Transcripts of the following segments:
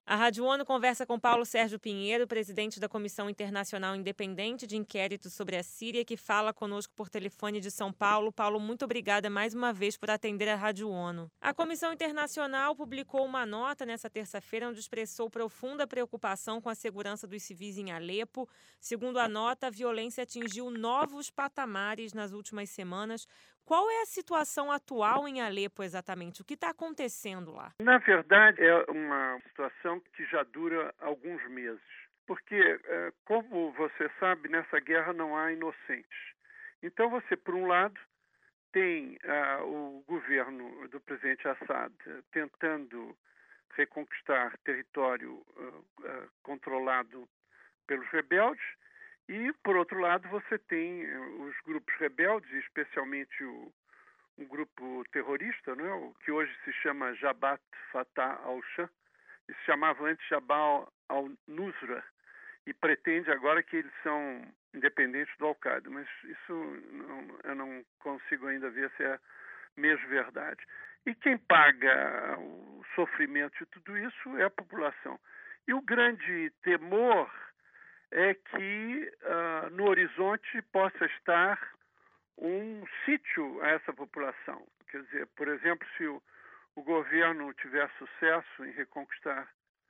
A Rádio ONU conversa com Paulo Sérgio Pinheiro, presidente da Comissão Internacional Independente de Inquérito sobre a Síria, que fala conosco por telefone de São Paulo. Paulo, muito obrigada mais uma vez por atender a Rádio ONU. A Comissão Internacional publicou uma nota nesta terça-feira onde expressou profunda preocupação com a segurança dos civis em Alepo. Segundo a nota, a violência atingiu novos patamares nas últimas semanas. Qual é a situação atual em Alepo exatamente? O que está acontecendo lá? Na verdade, é uma situação que já dura alguns meses. Porque, como você sabe, nessa guerra não há inocentes. Então, você, por um lado, tem o governo do presidente Assad tentando reconquistar território controlado pelos rebeldes, e, por outro lado, você tem os grupos rebeldes, especialmente um grupo terrorista, né, o que hoje se chama Jabhat Fatah al-Sham, e se chamava antes Jabhat al-Nusra, e pretende agora que eles são independentes do Al-Qaeda, mas isso eu não consigo ainda ver se é mesmo verdade. E quem paga o sofrimento de tudo isso é a população. E o grande temor é que no horizonte possa estar um sítio a essa população. Quer dizer, por exemplo, se o governo tiver sucesso em reconquistar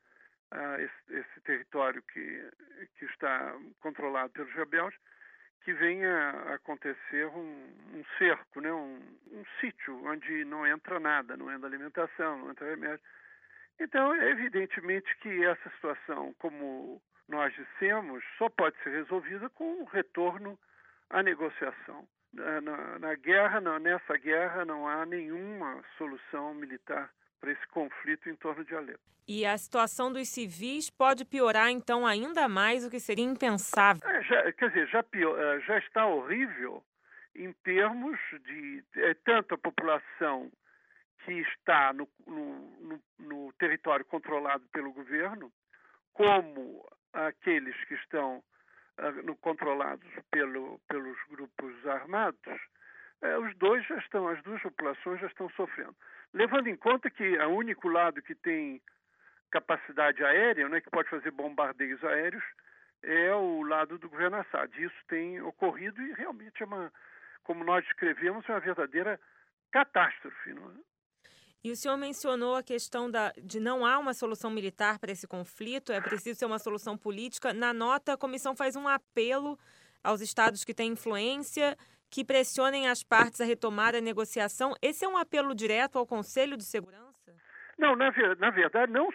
esse território que está controlado pelos rebeldes, que venha a acontecer um cerco, né? um sítio onde não entra nada, não entra alimentação, não entra remédio. Então, evidentemente que essa situação, como nós dissemos, só pode ser resolvida com o retorno à negociação. Nessa guerra não há nenhuma solução militar para esse conflito em torno de Alepo. E a situação dos civis pode piorar, então, ainda mais, o que seria impensável. Já está horrível em termos de tanto a população que está no território controlado pelo governo, como aqueles que estão controlados pelos grupos armados. As duas populações já estão sofrendo. Levando em conta que o único lado que tem capacidade aérea, né, que pode fazer bombardeios aéreos, é o lado do governo Assad. Isso tem ocorrido e realmente como nós descrevemos, é uma verdadeira catástrofe. Não é? E o senhor mencionou a questão de não há uma solução militar para esse conflito, é preciso ser uma solução política. Na nota, a comissão faz um apelo aos estados que têm influência, que pressionem as partes a retomar a negociação. Esse é um apelo direto ao Conselho de Segurança? Não, na verdade, não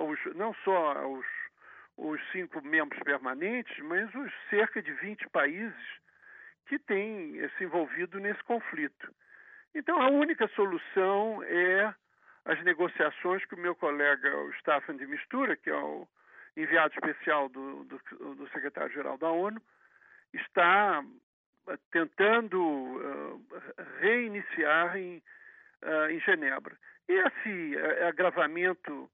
só os 5 membros permanentes, mas os cerca de 20 países que têm se envolvido nesse conflito. Então, a única solução é as negociações que o meu colega, o Staffan de Mistura, que é o enviado especial do secretário-geral da ONU, está tentando reiniciar em Genebra. E esse agravamento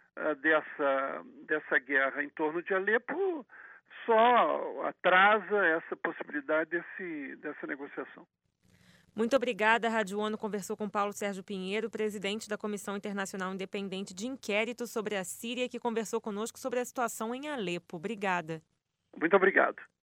dessa guerra em torno de Alepo só atrasa essa possibilidade dessa negociação. Muito obrigada. A Rádio ONU conversou com Paulo Sérgio Pinheiro, presidente da Comissão Internacional Independente de Inquérito sobre a Síria, que conversou conosco sobre a situação em Alepo. Obrigada. Muito obrigado.